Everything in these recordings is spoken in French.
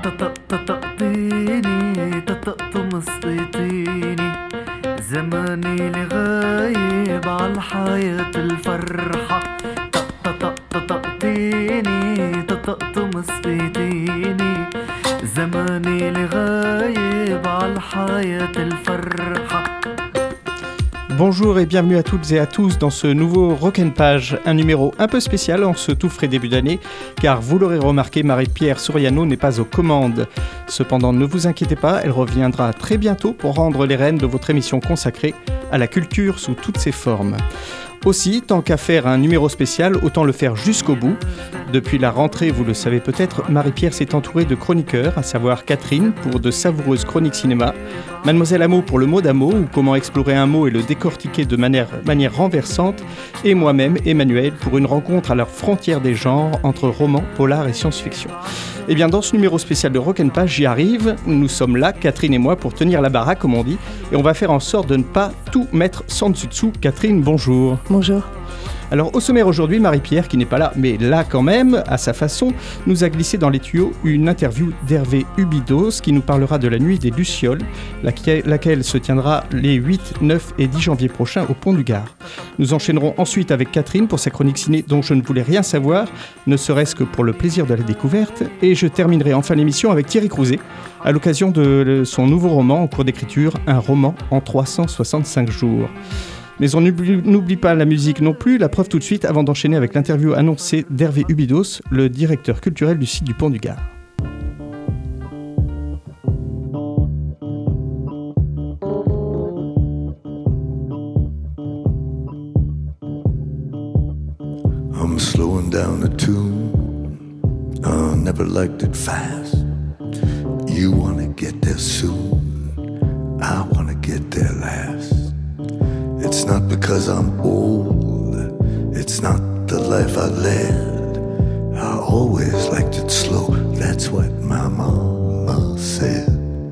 طقطقتيني طقطق مسقيتيني زماني لغايب عالحياة الفرحة طقطقتيني طقطق مسقيتيني زماني لغايب عالحياة الفرحة. Bonjour et bienvenue à toutes et à tous dans ce nouveau Rock'n Page, un numéro un peu spécial en ce tout frais début d'année, car vous l'aurez remarqué, Marie-Pierre Soriano n'est pas aux commandes. Cependant, ne vous inquiétez pas, elle reviendra très bientôt pour rendre les rênes de votre émission consacrée à la culture sous toutes ses formes. Aussi, tant qu'à faire un numéro spécial, autant le faire jusqu'au bout. Depuis la rentrée, vous le savez peut-être, Marie-Pierre s'est entourée de chroniqueurs, à savoir Catherine pour de savoureuses chroniques cinéma, Mademoiselle Amo pour le mot d'amour ou comment explorer un mot et le décortiquer de manière renversante, et moi-même, Emmanuel, pour une rencontre à la frontière des genres entre roman, polar et science-fiction. Et bien dans ce numéro spécial de Rock'n Page, j'y arrive, nous sommes là, Catherine et moi, pour tenir la baraque comme on dit, et on va faire en sorte de ne pas tout mettre sans dessus-dessous. Catherine, bonjour. Bonjour. Alors au sommaire aujourd'hui, Marie-Pierre, qui n'est pas là, mais là quand même, à sa façon, nous a glissé dans les tuyaux une interview d'Hervé Ubidos qui nous parlera de la nuit des Lucioles, laquelle se tiendra les 8, 9 et 10 janvier prochains au Pont du Gard. Nous enchaînerons ensuite avec Catherine pour sa chronique ciné dont je ne voulais rien savoir, ne serait-ce que pour le plaisir de la découverte, et je terminerai en fin d'émission avec Thierry Crouzet, à l'occasion de son nouveau roman en cours d'écriture, un roman en 365 jours. Mais on n'oublie pas la musique non plus, la preuve tout de suite avant d'enchaîner avec l'interview annoncée d'Hervé Ubidos, le directeur culturel du site du Pont du Gard. I'm slowing down the tune, I never liked it fast. You wanna get there soon, I wanna get there last. It's not because I'm old, it's not the life I led. I always liked it slow, that's what my mama said.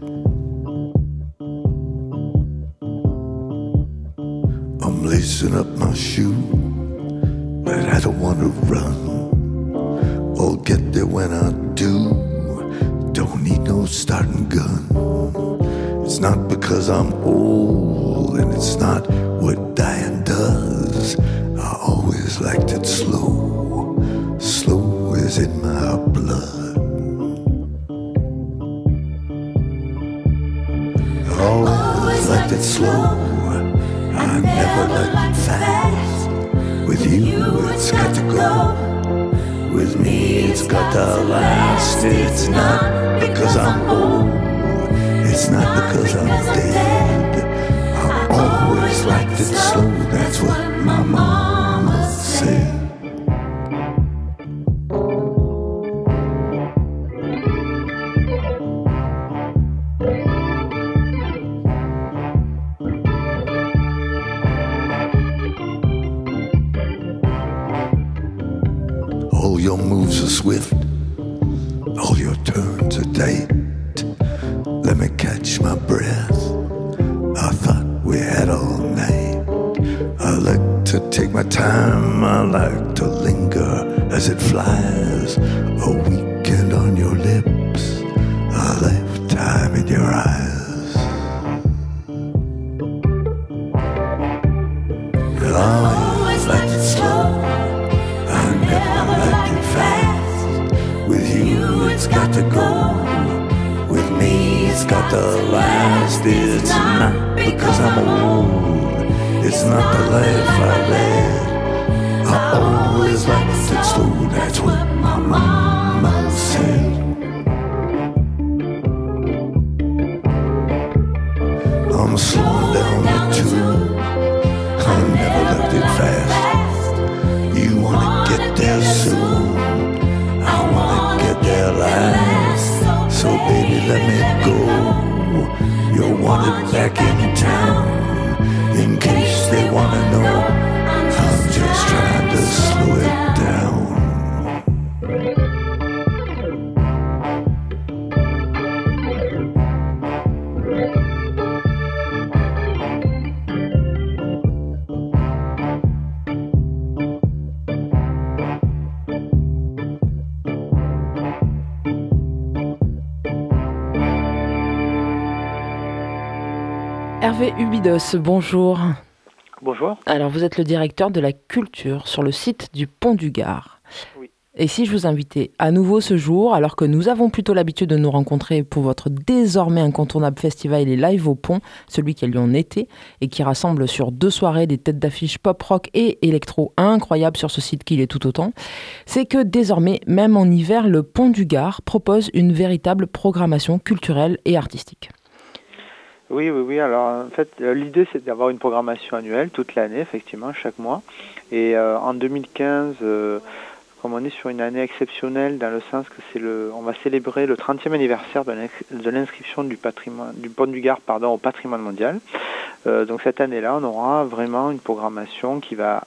I'm lacing up my shoe, but I don't want to run. I'll get there when I do, don't need no starting gun. It's not because I'm old, and it's not what dying does. I always liked it slow, slow is in my blood. I always liked it slow, I never liked it fast. With you it's got to go, with me it's got to last. It's not because I'm old, it's not because I'm dead. I always liked it slow, that's what my mama said. All your moves are swift, all your turns are tight. Let me catch my breath, I thought we had all night. I like to take my time, I like to linger as it flies. A weekend on your lips, a lifetime in your eyes. I always liked it slow, I never liked it fast. With you it's got to go, with me it's got to last. It's not because I'm old, it's not the life I led. I always liked it slow, that's what my mama said. I'm slowing down the tune, I never liked it fast. You wanna get there soon, I wanna get there last. So baby let me go, you're wanted back in town. In case they wanna know, I'm just trying to slow it down. Hervé Ubidos, bonjour. Bonjour. Alors, vous êtes le directeur de la culture sur le site du Pont du Gard. Oui. Et si je vous invitais à nouveau ce jour, alors que nous avons plutôt l'habitude de nous rencontrer pour votre désormais incontournable festival Les Live au Pont, celui qui a lieu en été et qui rassemble sur 2 soirées des têtes d'affiche pop-rock et électro incroyables sur ce site qui l'est tout autant, c'est que désormais, même en hiver, le Pont du Gard propose une véritable programmation culturelle et artistique. Oui. Alors, en fait, l'idée, c'est d'avoir une programmation annuelle toute l'année, effectivement, chaque mois. Et en 2015, comme on est sur une année exceptionnelle, dans le sens que on va célébrer le 30e anniversaire de l'inscription du Pont du Gard, au patrimoine mondial. Donc cette année-là, on aura vraiment une programmation qui va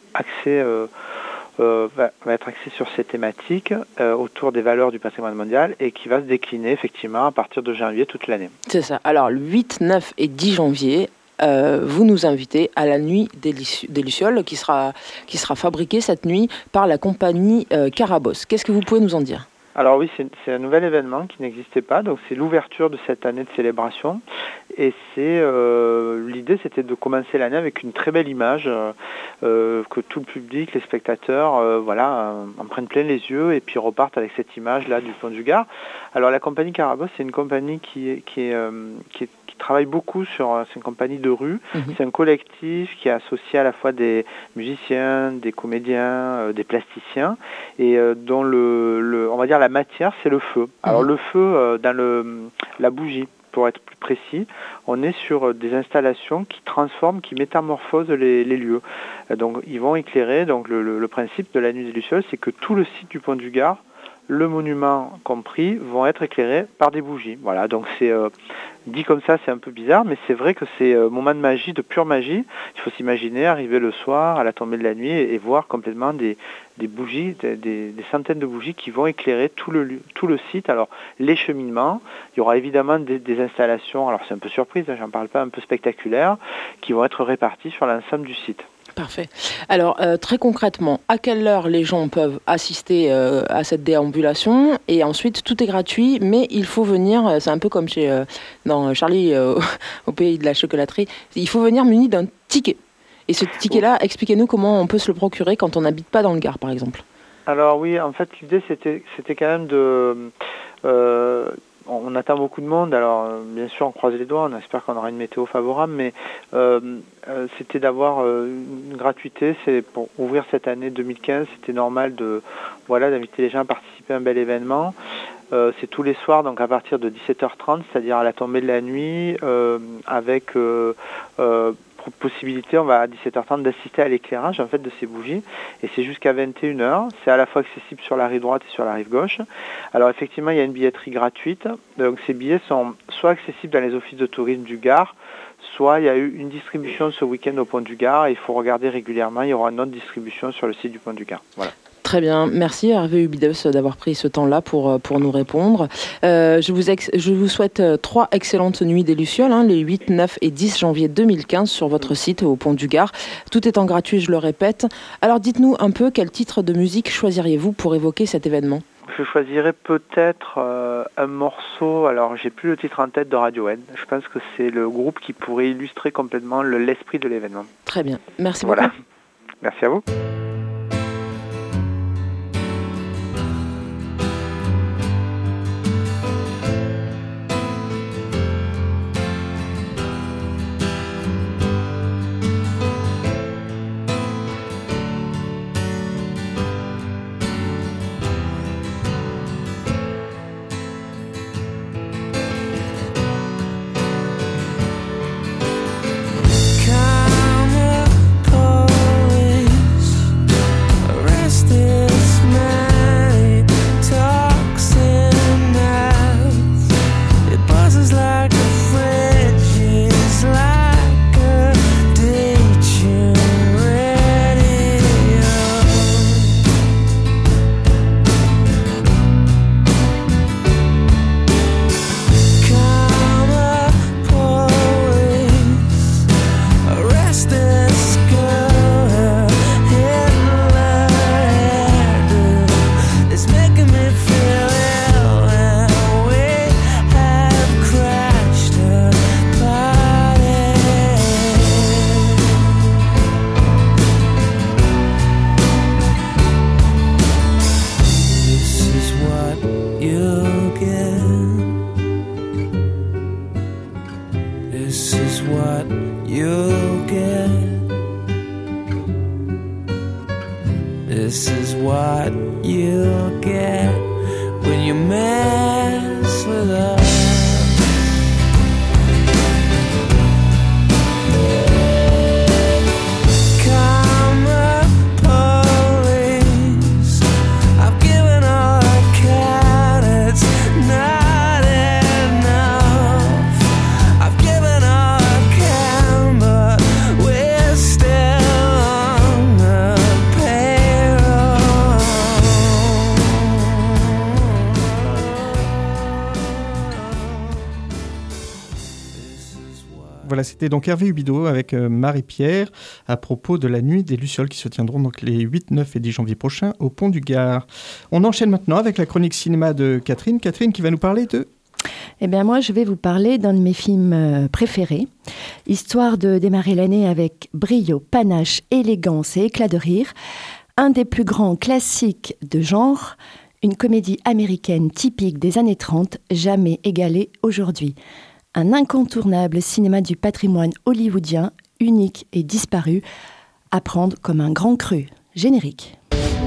être axée sur ces thématiques autour des valeurs du patrimoine mondial et qui va se décliner effectivement à partir de janvier toute l'année. C'est ça. Alors le 8, 9 et 10 janvier, vous nous invitez à la nuit des Lucioles qui sera fabriquée cette nuit par la compagnie Carabosse. Qu'est-ce que vous pouvez nous en dire ? Alors oui, c'est un nouvel événement qui n'existait pas, donc c'est l'ouverture de cette année de célébration. Et l'idée, c'était de commencer l'année avec une très belle image que tout le public, les spectateurs, en prennent plein les yeux et puis repartent avec cette image-là du Pont du Gard. Alors la compagnie Carabosse, c'est une compagnie qui travaille beaucoup c'est une compagnie de rue. C'est un collectif qui est associé à la fois des musiciens, des comédiens, des plasticiens et dont on va dire la matière, c'est le feu. Alors le feu dans la bougie. Pour être plus précis, on est sur des installations qui transforment, qui métamorphosent les lieux. Donc ils vont éclairer, donc le principe de la nuit des Lucioles, c'est que tout le site du Pont du Gard, le monument compris, vont être éclairés par des bougies. Voilà, donc c'est dit comme ça, c'est un peu bizarre, mais c'est vrai que c'est un moment de magie, de pure magie. Il faut s'imaginer arriver le soir, à la tombée de la nuit, et voir complètement des bougies, des centaines de bougies qui vont éclairer tout le site. Alors, les cheminements, il y aura évidemment des installations, alors c'est un peu surprise, j'en parle pas, un peu spectaculaires, qui vont être réparties sur l'ensemble du site. Parfait. Alors, très concrètement, à quelle heure les gens peuvent assister à cette déambulation ? Et ensuite, tout est gratuit, mais il faut venir, c'est un peu comme dans Charlie au pays de la chocolaterie, il faut venir muni d'un ticket. Et ce ticket-là, expliquez-nous comment on peut se le procurer quand on n'habite pas dans le Gard, par exemple. Alors oui, en fait, l'idée, c'était quand même on attend beaucoup de monde, alors bien sûr on croise les doigts, on espère qu'on aura une météo favorable, mais c'était d'avoir une gratuité. C'est pour ouvrir cette année 2015, c'était normal d'inviter les gens à participer à un bel événement. C'est tous les soirs, donc à partir de 17h30, c'est-à-dire à la tombée de la nuit, avec possibilité, on va à 17h30 d'assister à l'éclairage en fait de ces bougies, et c'est jusqu'à 21h. C'est à la fois accessible sur la rive droite et sur la rive gauche. Alors effectivement, il y a une billetterie gratuite, donc ces billets sont soit accessibles dans les offices de tourisme du Gard, soit il y a eu une distribution ce week-end au Pont du Gard, et il faut regarder régulièrement, il y aura une autre distribution sur le site du Pont du Gard. Voilà. Très bien, merci Hervé Ubidos d'avoir pris ce temps-là pour nous répondre. Je vous souhaite 3 excellentes nuits des Lucioles, les 8, 9 et 10 janvier 2015 sur votre site au Pont du Gard. Tout étant gratuit, je le répète. Alors dites-nous un peu quel titre de musique choisiriez-vous pour évoquer cet événement ? Je choisirais peut-être un morceau, alors j'ai plus le titre en tête, de Radiohead. Je pense que c'est le groupe qui pourrait illustrer complètement l'esprit de l'événement. Très bien, merci beaucoup. Voilà, merci à vous. Police together. Voilà, c'était donc Hervé Hubido avec Marie-Pierre à propos de la nuit des Lucioles qui se tiendront donc les 8, 9 et 10 janvier prochains au Pont du Gard. On enchaîne maintenant avec la chronique cinéma de Catherine. Catherine qui va nous parler de... Eh bien moi je vais vous parler d'un de mes films préférés, histoire de démarrer l'année avec brio, panache, élégance et éclat de rire, un des plus grands classiques de genre, une comédie américaine typique des années 30, jamais égalée aujourd'hui. Un incontournable cinéma du patrimoine hollywoodien, unique et disparu, à prendre comme un grand cru. Générique.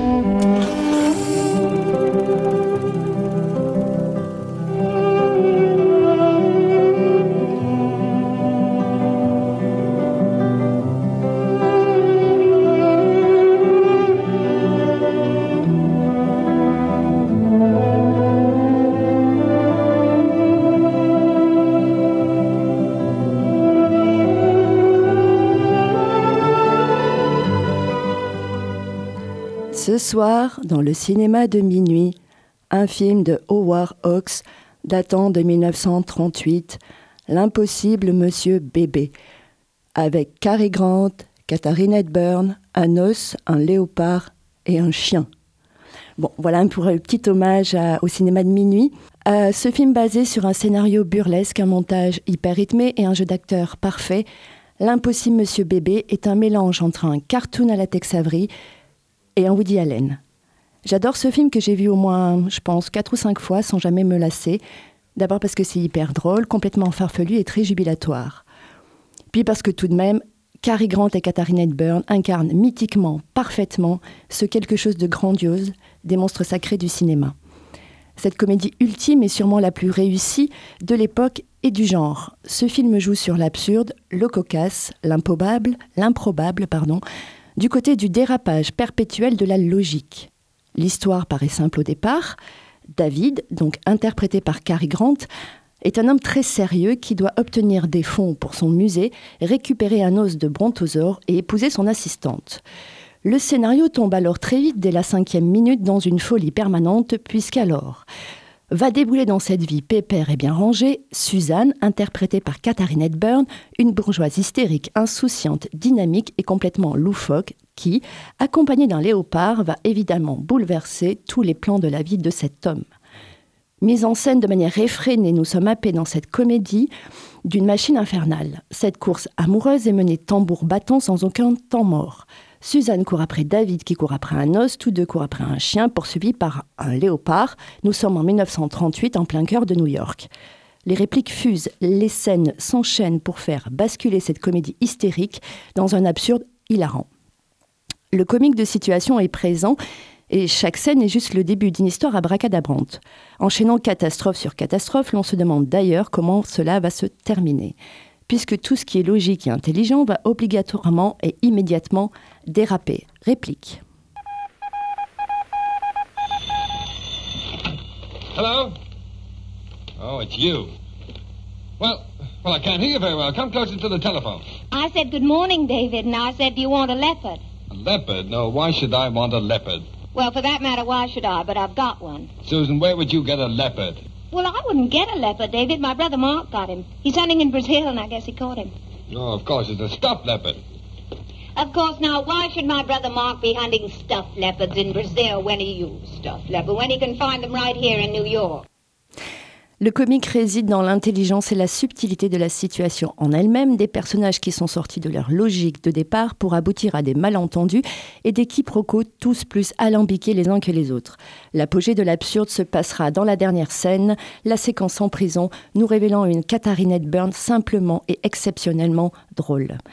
Ce soir, dans le cinéma de minuit, un film de Howard Hawks datant de 1938, L'impossible Monsieur Bébé, avec Cary Grant, Katharine Hepburn, un os, un léopard et un chien. Bon, voilà pour un petit hommage au cinéma de minuit. Ce film basé sur un scénario burlesque, un montage hyper rythmé et un jeu d'acteurs parfait, L'impossible Monsieur Bébé est un mélange entre un cartoon à la Tex Avery et un Woody Allen. J'adore ce film que j'ai vu au moins, je pense, 4 ou 5 fois sans jamais me lasser. D'abord parce que c'est hyper drôle, complètement farfelu et très jubilatoire. Puis parce que tout de même, Cary Grant et Katharine Hepburn incarnent mythiquement, parfaitement, ce quelque chose de grandiose, des monstres sacrés du cinéma. Cette comédie ultime est sûrement la plus réussie de l'époque et du genre. Ce film joue sur l'absurde, le cocasse, l'improbable, du côté du dérapage perpétuel de la logique. L'histoire paraît simple au départ. David, donc interprété par Cary Grant, est un homme très sérieux qui doit obtenir des fonds pour son musée, récupérer un os de brontosaure et épouser son assistante. Le scénario tombe alors très vite dès la 5e minute dans une folie permanente, puisqu'alors va débouler dans cette vie pépère et bien rangée Suzanne, interprétée par Katharine Hepburn, une bourgeoise hystérique, insouciante, dynamique et complètement loufoque, qui, accompagnée d'un léopard, va évidemment bouleverser tous les plans de la vie de cet homme. Mise en scène de manière effrénée, nous sommes happés dans cette comédie d'une machine infernale. Cette course amoureuse est menée tambour battant sans aucun temps mort. Suzanne court après David qui court après un os, tous deux courent après un chien poursuivi par un léopard. Nous sommes en 1938 en plein cœur de New York. Les répliques fusent, les scènes s'enchaînent pour faire basculer cette comédie hystérique dans un absurde hilarant. Le comique de situation est présent et chaque scène est juste le début d'une histoire abracadabrante. Enchaînant catastrophe sur catastrophe, l'on se demande d'ailleurs comment cela va se terminer, puisque tout ce qui est logique et intelligent va obligatoirement et immédiatement déraper. Réplique. Hello? Oh, it's you. Well, I can't hear you very well. Come closer to the telephone. I said good morning, David, and I said, do you want a leopard? A leopard? No, why should I want a leopard? Well, for that matter, why should I? But I've got one. Susan, where would you get a leopard? Well, I wouldn't get a leopard, David. My brother Mark got him. He's hunting in Brazil, and I guess he caught him. Oh, of course, it's a stuffed leopard. Of course, now, why should my brother Mark be hunting stuffed leopards in Brazil when he used stuffed leopard, when he can find them right here in New York? Le comique réside dans l'intelligence et la subtilité de la situation en elle-même, des personnages qui sont sortis de leur logique de départ pour aboutir à des malentendus et des quiproquos tous plus alambiqués les uns que les autres. L'apogée de l'absurde se passera dans la dernière scène, la séquence en prison, nous révélant une Katharine Hepburn simplement et exceptionnellement drôle.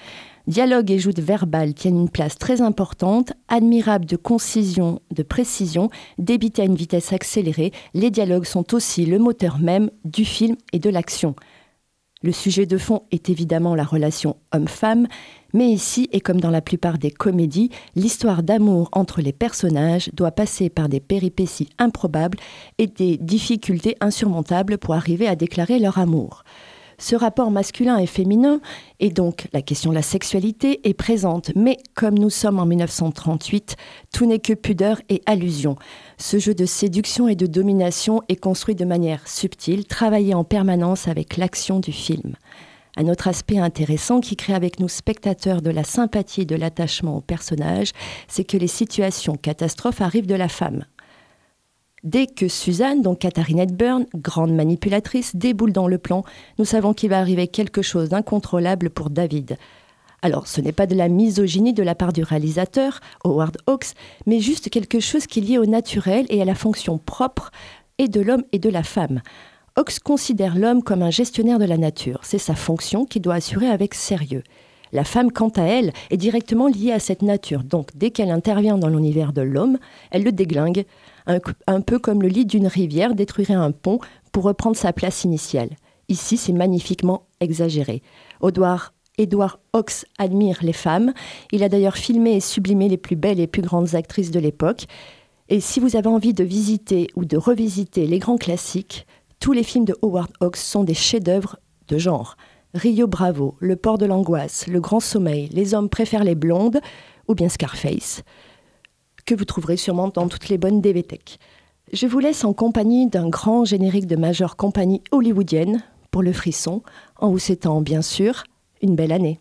Dialogue et joute verbale tiennent une place très importante, admirable de concision, de précision, débité à une vitesse accélérée, les dialogues sont aussi le moteur même du film et de l'action. Le sujet de fond est évidemment la relation homme-femme, mais ici, et comme dans la plupart des comédies, l'histoire d'amour entre les personnages doit passer par des péripéties improbables et des difficultés insurmontables pour arriver à déclarer leur amour. Ce rapport masculin et féminin, et donc la question de la sexualité, est présente. Mais comme nous sommes en 1938, tout n'est que pudeur et allusion. Ce jeu de séduction et de domination est construit de manière subtile, travaillé en permanence avec l'action du film. Un autre aspect intéressant qui crée avec nous spectateurs de la sympathie et de l'attachement au personnage, c'est que les situations catastrophes arrivent de la femme. Dès que Suzanne, donc Katharine Hepburn, grande manipulatrice, déboule dans le plan, nous savons qu'il va arriver quelque chose d'incontrôlable pour David. Alors, ce n'est pas de la misogynie de la part du réalisateur, Howard Hawks, mais juste quelque chose qui est lié au naturel et à la fonction propre et de l'homme et de la femme. Hawks considère l'homme comme un gestionnaire de la nature. C'est sa fonction qu'il doit assurer avec sérieux. La femme, quant à elle, est directement liée à cette nature. Donc, dès qu'elle intervient dans l'univers de l'homme, elle le déglingue, un peu comme le lit d'une rivière détruirait un pont pour reprendre sa place initiale. Ici, c'est magnifiquement exagéré. Edward Hawks admire les femmes. Il a d'ailleurs filmé et sublimé les plus belles et plus grandes actrices de l'époque. Et si vous avez envie de visiter ou de revisiter les grands classiques, tous les films de Howard Hawks sont des chefs-d'œuvre de genre. Rio Bravo, Le Port de l'Angoisse, Le Grand Sommeil, Les hommes préfèrent les blondes ou bien Scarface, que vous trouverez sûrement dans toutes les bonnes DVTech. Je vous laisse en compagnie d'un grand générique de majeure compagnie hollywoodienne pour le frisson, en vous souhaitant bien sûr une belle année.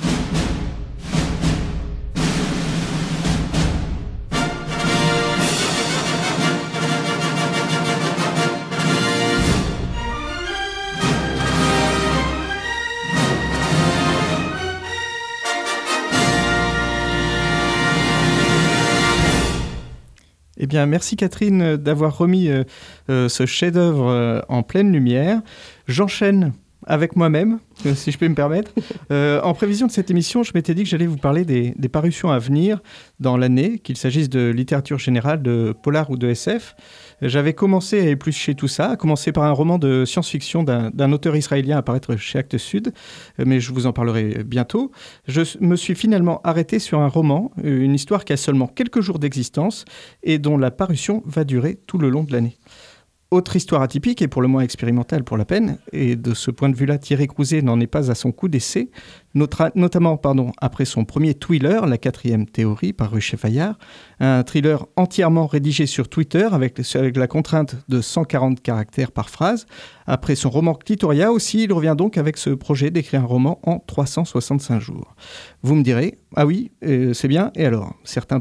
Eh bien, merci Catherine d'avoir remis ce chef-d'œuvre en pleine lumière. J'enchaîne avec moi-même, si je peux me permettre. En prévision de cette émission, je m'étais dit que j'allais vous parler des parutions à venir dans l'année, qu'il s'agisse de littérature générale, de polar ou de SF. J'avais commencé à éplucher tout ça, à commencer par un roman de science-fiction d'un auteur israélien à paraître chez Actes Sud, mais je vous en parlerai bientôt. Je me suis finalement arrêté sur un roman, une histoire qui a seulement quelques jours d'existence et dont la parution va durer tout le long de l'année. Autre histoire atypique et pour le moins expérimentale pour la peine, et de ce point de vue-là, Thierry Crouzet n'en est pas à son coup d'essai, notamment après son premier thriller, La quatrième théorie, paru chez Fayard, un thriller entièrement rédigé sur Twitter avec la contrainte de 140 caractères par phrase. Après son roman Clitoria aussi, il revient donc avec ce projet d'écrire un roman en 365 jours. Vous me direz, ah oui, c'est bien, et alors ?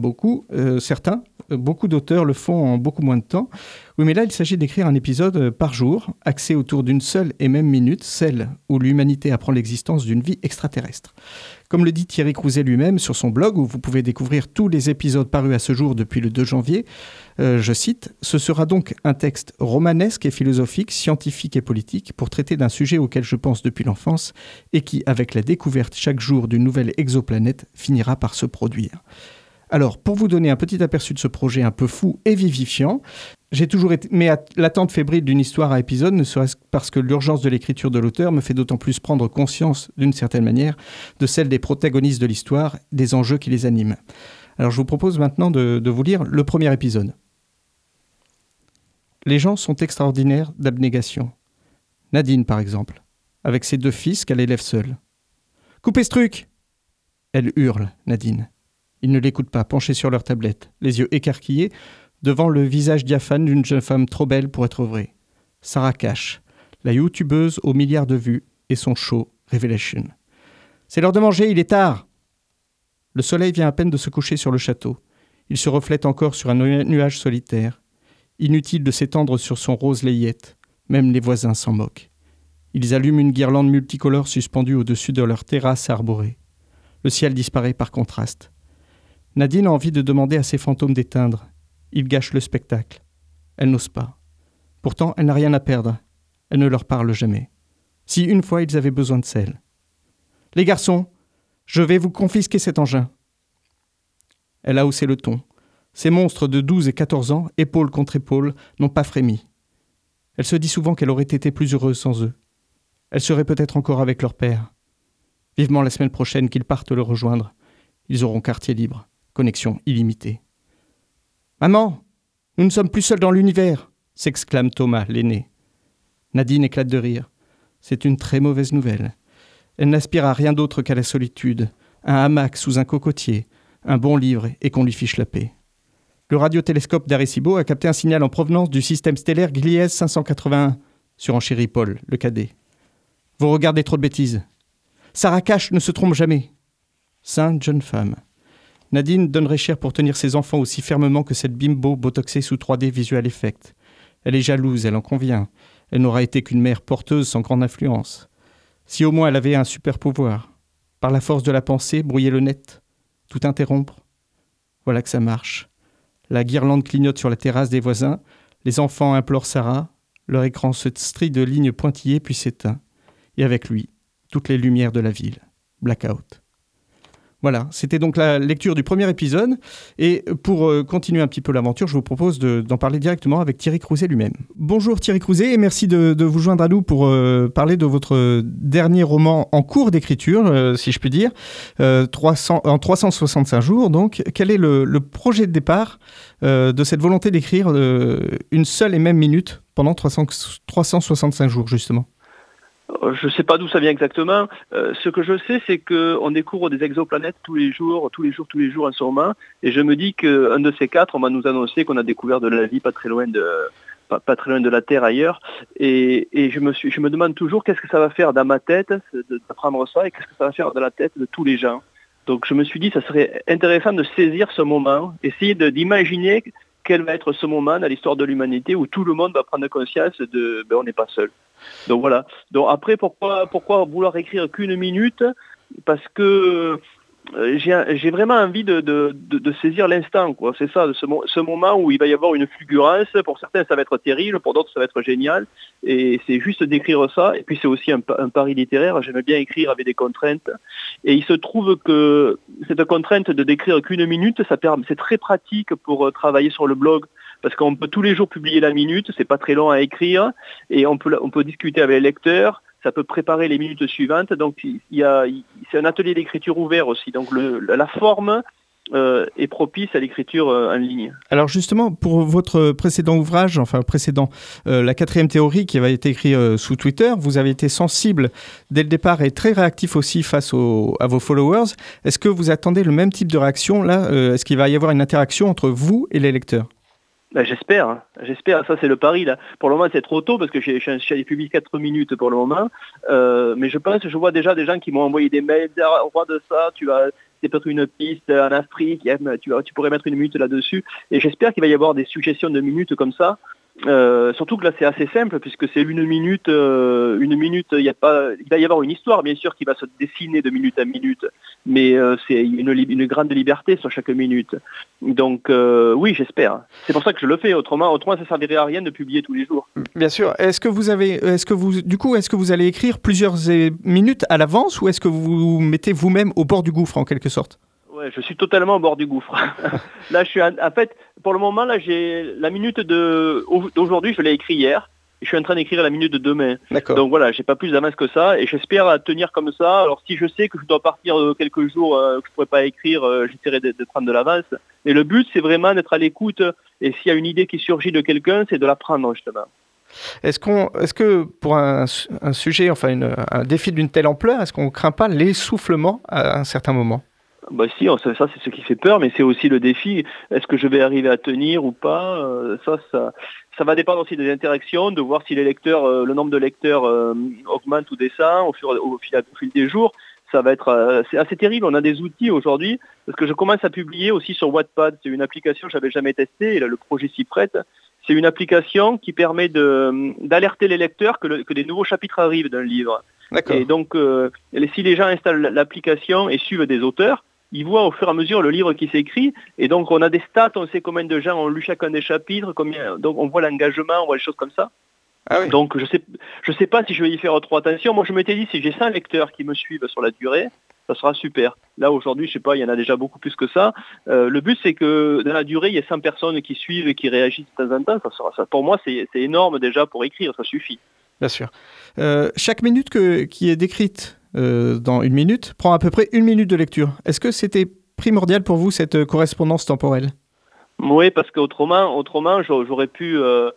Beaucoup d'auteurs le font en beaucoup moins de temps. Oui, mais là, il s'agit d'écrire un épisode par jour, axé autour d'une seule et même minute, celle où l'humanité apprend l'existence d'une vie extraterrestre. Comme le dit Thierry Crouzet lui-même sur son blog, où vous pouvez découvrir tous les épisodes parus à ce jour depuis le 2 janvier, je cite, « Ce sera donc un texte romanesque et philosophique, scientifique et politique, pour traiter d'un sujet auquel je pense depuis l'enfance et qui, avec la découverte chaque jour d'une nouvelle exoplanète, finira par se produire. » Alors, pour vous donner un petit aperçu de ce projet un peu fou et vivifiant, j'ai toujours été l'attente fébrile d'une histoire à épisode, ne serait-ce parce que l'urgence de l'écriture de l'auteur me fait d'autant plus prendre conscience, d'une certaine manière, de celle des protagonistes de l'histoire, des enjeux qui les animent. Alors, je vous propose maintenant de vous lire le premier épisode. Les gens sont extraordinaires d'abnégation. Nadine, par exemple, avec ses 2 fils qu'elle élève seule. « Coupez ce truc !» Elle hurle, Nadine. Ils ne l'écoutent pas, penchés sur leur tablette, les yeux écarquillés, devant le visage diaphane d'une jeune femme trop belle pour être vraie. Sarah Cash, la youtubeuse aux milliards de vues, et son show Revelation. « C'est l'heure de manger, il est tard !» Le soleil vient à peine de se coucher sur le château. Il se reflète encore sur un nuage solitaire. Inutile de s'étendre sur son rose layette. Même les voisins s'en moquent. Ils allument une guirlande multicolore suspendue au-dessus de leur terrasse arborée. Le ciel disparaît par contraste. Nadine a envie de demander à ses fantômes d'éteindre. Ils gâchent le spectacle. Elle n'ose pas. Pourtant, elle n'a rien à perdre. Elle ne leur parle jamais. Si une fois ils avaient besoin de sel. « Les garçons, Je vais vous confisquer cet engin. » Elle a haussé le ton. Ces monstres de 12 et 14 ans, épaule contre épaule, n'ont pas frémi. Elle se dit souvent qu'elle aurait été plus heureuse sans eux. Elle serait peut-être encore avec leur père. Vivement la semaine prochaine qu'ils partent le rejoindre. Ils auront quartier libre, connexion illimitée. « Maman, nous ne sommes plus seuls dans l'univers !» s'exclame Thomas, l'aîné. Nadine éclate de rire. C'est une très mauvaise nouvelle. Elle n'aspire à rien d'autre qu'à la solitude, un hamac sous un cocotier, un bon livre et qu'on lui fiche la paix. Le radiotélescope d'Arecibo a capté un signal en provenance du système stellaire Gliese 581, surenchérit Paul, le cadet. « Vous regardez trop de bêtises. Sarah Cash ne se trompe jamais. » Sainte jeune femme. Nadine donnerait cher pour tenir ses enfants aussi fermement que cette bimbo botoxée sous 3D Visual Effect. Elle est jalouse, elle en convient. Elle n'aura été qu'une mère porteuse sans grande influence. Si au moins elle avait un super pouvoir. Par la force de la pensée, brouiller le net. Tout interrompre. Voilà que ça marche. La guirlande clignote sur la terrasse des voisins. Les enfants implorent Sarah. Leur écran se strie de lignes pointillées puis s'éteint. Et avec lui, toutes les lumières de la ville. Blackout. Voilà, c'était donc la lecture du premier épisode. Et pour continuer un petit peu l'aventure, je vous propose d'en parler directement avec Thierry Crouzet lui-même. Bonjour Thierry Crouzet et merci de vous joindre à nous pour parler de votre dernier roman en cours d'écriture, si je puis dire, en 365 jours. Donc, quel est le projet de départ de cette volonté d'écrire une seule et même minute pendant 365 jours, justement ? Je ne sais pas d'où ça vient exactement. Ce que je sais, c'est qu'on découvre des exoplanètes tous les jours en ce moment. Et je me dis qu'un de ces quatre, on va nous annoncer qu'on a découvert de la vie pas très loin de la Terre ailleurs. Et je me demande toujours qu'est-ce que ça va faire dans ma tête d'apprendre ça et qu'est-ce que ça va faire dans la tête de tous les gens. Donc je me suis dit que ça serait intéressant de saisir ce moment, essayer d'imaginer quel va être ce moment dans l'histoire de l'humanité où tout le monde va prendre conscience on n'est pas seul. Donc voilà. Donc après, pourquoi vouloir écrire qu'une minute ? Parce que j'ai vraiment envie de saisir l'instant, quoi. C'est ça, ce moment où il va y avoir une fulgurance. Pour certains, ça va être terrible, pour d'autres, ça va être génial. Et c'est juste d'écrire ça. Et puis c'est aussi un pari littéraire. J'aime bien écrire avec des contraintes. Et il se trouve que cette contrainte de d'écrire qu'une minute, c'est très pratique pour travailler sur le blog. Parce qu'on peut tous les jours publier la minute, c'est pas très long à écrire, et on peut discuter avec les lecteurs, ça peut préparer les minutes suivantes, donc c'est un atelier d'écriture ouvert aussi, donc la forme est propice à l'écriture en ligne. Alors justement, pour votre précédent ouvrage, la 4e théorie qui avait été écrit sous Twitter, vous avez été sensible dès le départ et très réactif aussi face à vos followers. Est-ce que vous attendez le même type de réaction là ? Est-ce qu'il va y avoir une interaction entre vous et les lecteurs ? J'espère, ça c'est le pari là. Pour le moment c'est trop tôt parce que j'ai publié 4 minutes pour le moment, mais je vois déjà des gens qui m'ont envoyé des mails, au roi de ça, c'est peut-être une piste en Afrique, tu pourrais mettre une minute là-dessus, et j'espère qu'il va y avoir des suggestions de minutes comme ça. Surtout que là c'est assez simple puisque c'est une minute, il va y avoir une histoire bien sûr qui va se dessiner de minute à minute, mais c'est une grande liberté sur chaque minute. Donc oui, j'espère. C'est pour ça que je le fais. Autrement ça servirait à rien de publier tous les jours. Bien sûr. Est-ce que vous allez écrire plusieurs minutes à l'avance ou est-ce que vous vous mettez vous-même au bord du gouffre en quelque sorte ? Ouais, je suis totalement au bord du gouffre. Là, en fait, pour le moment, là, j'ai la minute d'aujourd'hui, je l'ai écrit hier. Et je suis en train d'écrire la minute de demain. D'accord. Donc voilà, j'ai pas plus d'avance que ça. Et j'espère tenir comme ça. Alors si je sais que je dois partir quelques jours, que je pourrais pas écrire, j'essaierai de prendre de l'avance. Mais le but, c'est vraiment d'être à l'écoute. Et s'il y a une idée qui surgit de quelqu'un, c'est de la prendre, justement. Est-ce que pour un sujet, un défi d'une telle ampleur, est-ce qu'on craint pas l'essoufflement à un certain moment ? Bah si, ça c'est ce qui fait peur, mais c'est aussi le défi. Est-ce que je vais arriver à tenir ou pas ? Ça va dépendre aussi des interactions, de voir si les lecteurs, le nombre de lecteurs augmente ou descend au fil des jours. Ça va être c'est assez terrible. On a des outils aujourd'hui parce que je commence à publier aussi sur Wattpad. C'est une application que j'avais jamais testée et là le projet s'y prête. C'est une application qui permet d'alerter les lecteurs que des nouveaux chapitres arrivent d'un livre. D'accord. Et donc si les gens installent l'application et suivent des auteurs, ils voient au fur et à mesure le livre qui s'écrit, et donc on a des stats, on sait combien de gens ont lu chacun des chapitres, donc on voit l'engagement, on voit les choses comme ça. Ah oui. Donc je sais pas si je vais y faire trop attention. Moi je m'étais dit si j'ai 100 lecteurs qui me suivent sur la durée, ça sera super. Là, aujourd'hui, je sais pas, il y en a déjà beaucoup plus que ça. Le but, c'est que dans la durée, il y ait 100 personnes qui suivent et qui réagissent de temps en temps. Ça, pour moi, c'est énorme déjà pour écrire, ça suffit. Bien sûr. Chaque minute qui est décrite dans une minute prend à peu près 1 minute de lecture. Est-ce que c'était primordial pour vous, cette correspondance temporelle ? Oui, parce qu'autrement, j'aurais pu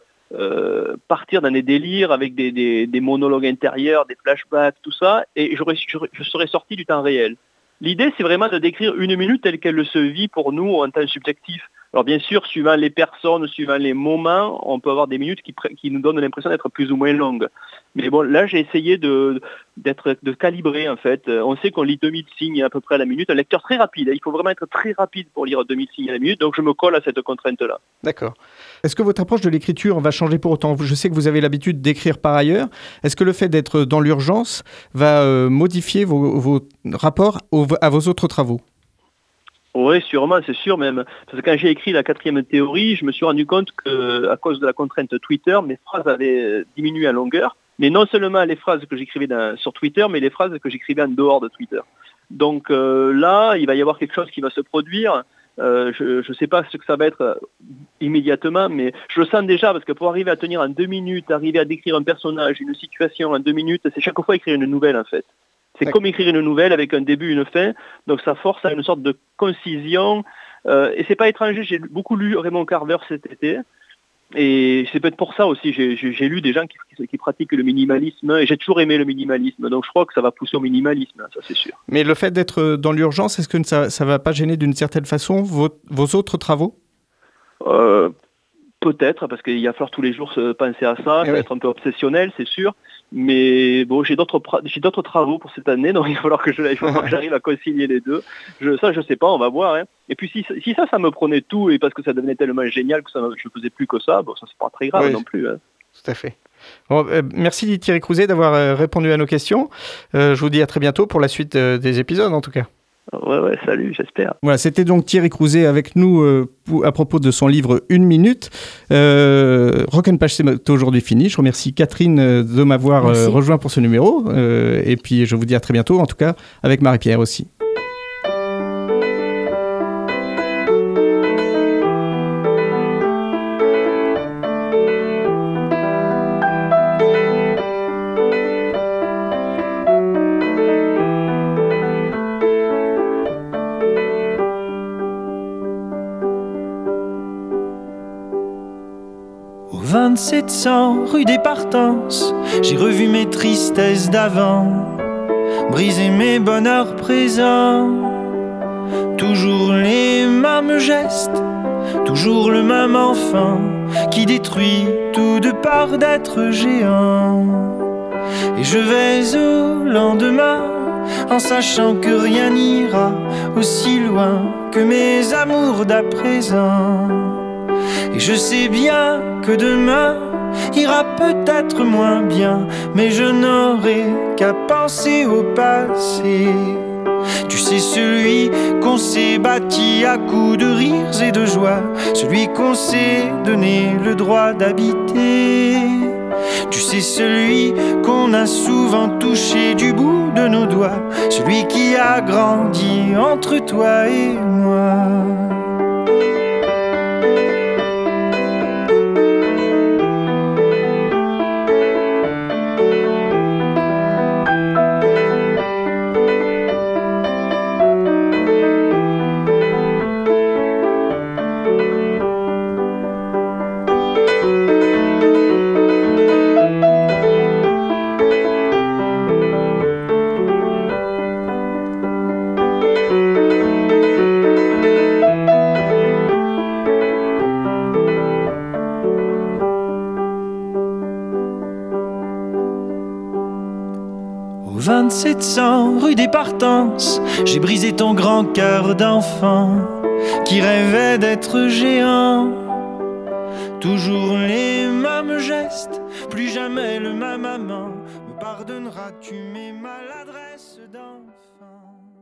partir dans des délires avec des monologues intérieurs, des flashbacks, tout ça, et je serais sorti du temps réel. L'idée, c'est vraiment de décrire une minute telle qu'elle se vit pour nous en temps subjectif. Alors bien sûr, suivant les personnes, suivant les moments, on peut avoir des minutes qui nous donnent l'impression d'être plus ou moins longues. Mais bon, là, j'ai essayé de calibrer, en fait. On sait qu'on lit 2000 signes à peu près à la minute. Un lecteur très rapide. Il faut vraiment être très rapide pour lire 2000 signes à la minute. Donc, je me colle à cette contrainte-là. D'accord. Est-ce que votre approche de l'écriture va changer pour autant ? Je sais que vous avez l'habitude d'écrire par ailleurs. Est-ce que le fait d'être dans l'urgence va modifier vos rapports à vos autres travaux ? Oui, sûrement, c'est sûr même. Parce que quand j'ai écrit la 4e théorie, je me suis rendu compte qu'à cause de la contrainte Twitter, mes phrases avaient diminué en longueur. Mais non seulement les phrases que j'écrivais sur Twitter, mais les phrases que j'écrivais en dehors de Twitter. Donc là, il va y avoir quelque chose qui va se produire. Je ne sais pas ce que ça va être immédiatement, mais je le sens déjà, parce que pour arriver à tenir en 2 minutes, arriver à décrire un personnage, une situation en 2 minutes, c'est chaque fois écrire une nouvelle en fait. C'est comme écrire une nouvelle avec un début, une fin, donc ça force à une sorte de concision. Et c'est pas étranger, j'ai beaucoup lu Raymond Carver cet été, et c'est peut-être pour ça aussi, j'ai lu des gens qui pratiquent le minimalisme, et j'ai toujours aimé le minimalisme, donc je crois que ça va pousser au minimalisme, ça c'est sûr. Mais le fait d'être dans l'urgence, est-ce que ça va pas gêner d'une certaine façon vos autres travaux ? Peut-être, parce qu'il va falloir tous les jours se penser à ça, ça va être un peu obsessionnel, c'est sûr. Mais bon, j'ai d'autres travaux pour cette année, donc il va falloir que j'arrive à concilier les deux. Ça, je sais pas, on va voir. Hein. Et puis si ça me prenait tout, et parce que ça devenait tellement génial que je faisais plus que ça, bon, ça c'est pas très grave non plus. Hein. Tout à fait. Bon, merci Thierry Crouzet d'avoir répondu à nos questions. Je vous dis à très bientôt pour la suite des épisodes en tout cas. Ouais, salut, j'espère. Voilà, c'était donc Thierry Crouzet avec nous à propos de son livre 1 minute. Rock'n'Page, c'est aujourd'hui fini. Je remercie Catherine de m'avoir rejoint pour ce numéro. Et puis, je vous dis à très bientôt, en tout cas, avec Marie-Pierre aussi. Au 2700 rue des Partences, j'ai revu mes tristesses d'avant, brisé mes bonheurs présents. Toujours les mêmes gestes, toujours le même enfant qui détruit tout de peur d'être géant. Et je vais au lendemain en sachant que rien n'ira aussi loin que mes amours d'à présent. Et je sais bien que demain ira peut-être moins bien, mais je n'aurai qu'à penser au passé. Tu sais, celui qu'on s'est bâti à coups de rires et de joie, celui qu'on s'est donné le droit d'habiter. Tu sais, celui qu'on a souvent touché du bout de nos doigts, celui qui a grandi entre toi et moi. Au 2700 rue des Partences, j'ai brisé ton grand cœur d'enfant qui rêvait d'être géant. Toujours les mêmes gestes, plus jamais le même amant. Me pardonneras-tu mes maladresses dans